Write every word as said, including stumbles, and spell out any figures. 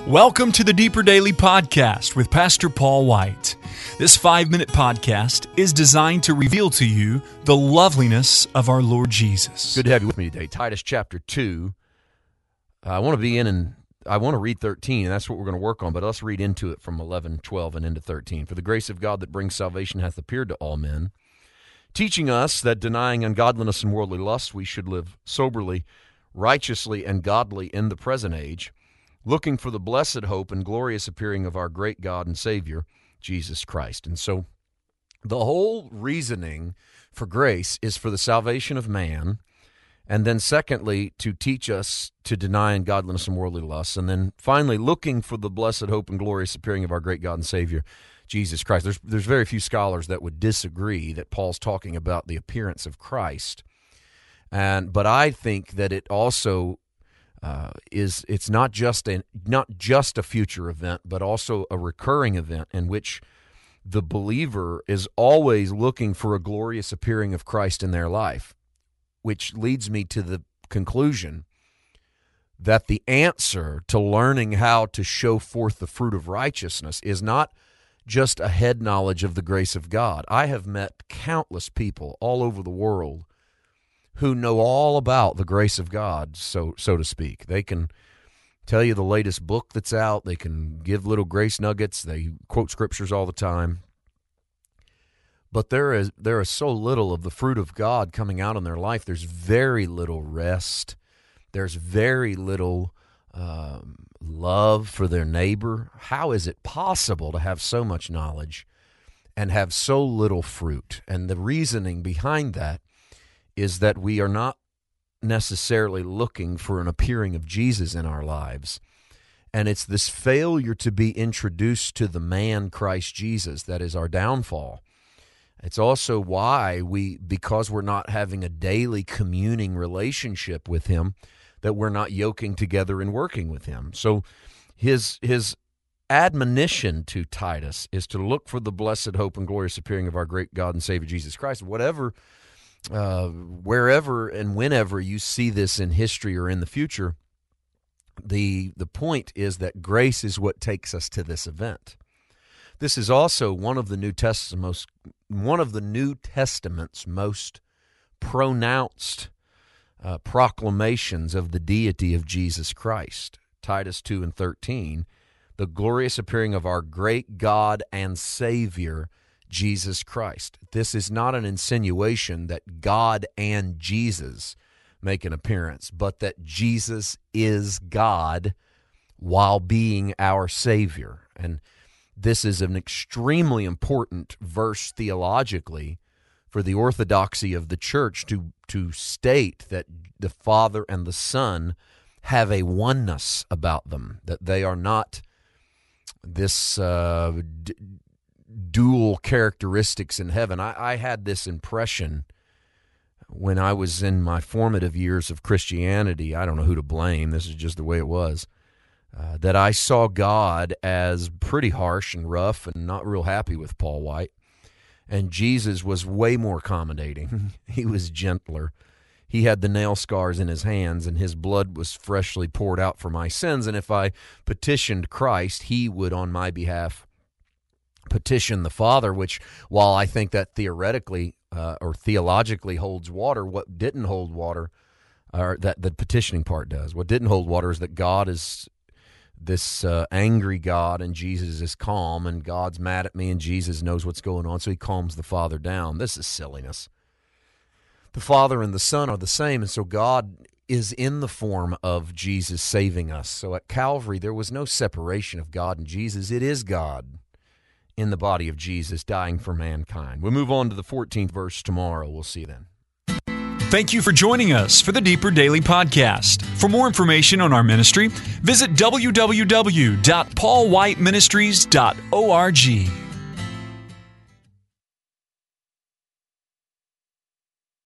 Welcome to the Deeper Daily Podcast with Pastor Paul White. This five-minute podcast is designed to reveal to you the loveliness of our Lord Jesus. Good to have you with me today. Titus chapter two. Uh, I want to be in and I want to read thirteen, and that's what we're going to work on, but let's read into it from eleven, twelve, and into thirteen. For the grace of God that brings salvation hath appeared to all men, teaching us that denying ungodliness and worldly lust, we should live soberly, righteously, and godly in the present age, looking for the blessed hope and glorious appearing of our great God and Savior, Jesus Christ. And so the whole reasoning for grace is for the salvation of man, and then secondly, to teach us to deny ungodliness and worldly lusts, and then finally, looking for the blessed hope and glorious appearing of our great God and Savior, Jesus Christ. There's, there's very few scholars that would disagree that Paul's talking about the appearance of Christ, and but I think that it also Uh, is it's not just a not just a future event, but also a recurring event in which the believer is always looking for a glorious appearing of Christ in their life, which leads me to the conclusion that the answer to learning how to show forth the fruit of righteousness is not just a head knowledge of the grace of God. I have met countless people all over the world who know all about the grace of God, so so to speak. They can tell you the latest book that's out. They can give little grace nuggets. They quote scriptures all the time. But there is there is so little of the fruit of God coming out in their life. There's very little rest. There's very little um, love for their neighbor. How is it possible to have so much knowledge and have so little fruit? And the reasoning behind that is that we are not necessarily looking for an appearing of Jesus in our lives. And it's this failure to be introduced to the man Christ Jesus that is our downfall. It's also why we, because we're not having a daily communing relationship with him, that we're not yoking together and working with him. So his his admonition to Titus is to look for the blessed hope and glorious appearing of our great God and Savior Jesus Christ. Whatever Uh, wherever and whenever you see this in history or in the future, the the point is that grace is what takes us to this event. This is also one of the New Testament's most, one of the New Testament's most pronounced uh, proclamations of the deity of Jesus Christ. Titus two and thirteen, the glorious appearing of our great God and Savior, Jesus Christ. This is not an insinuation that God and Jesus make an appearance, but that Jesus is God while being our Savior. And this is an extremely important verse theologically for the orthodoxy of the church to, to state that the Father and the Son have a oneness about them, that they are not this uh, d- dual characteristics in heaven. I, I had this impression when I was in my formative years of Christianity. I don't know who to blame. This is just the way it was. Uh, that I saw God as pretty harsh and rough and not real happy with Paul White. And Jesus was way more accommodating. He was gentler. He had the nail scars in his hands, and his blood was freshly poured out for my sins. And if I petitioned Christ, he would, on my behalf, petition the Father, which, while I think that theoretically uh, or theologically holds water, what didn't hold water, or that the petitioning part does, what didn't hold water is that God is this uh, angry God and Jesus is calm, and God's mad at me and Jesus knows what's going on, so he calms the Father down. This is silliness. The Father and the Son are the same, and so God is in the form of Jesus saving us. So at Calvary, there was no separation of God and Jesus. It is God in the body of Jesus dying for mankind. We'll move on to the fourteenth verse tomorrow. We'll see you then. Thank you for joining us for the Deeper Daily Podcast. For more information on our ministry, visit w w w dot paul white ministries dot org.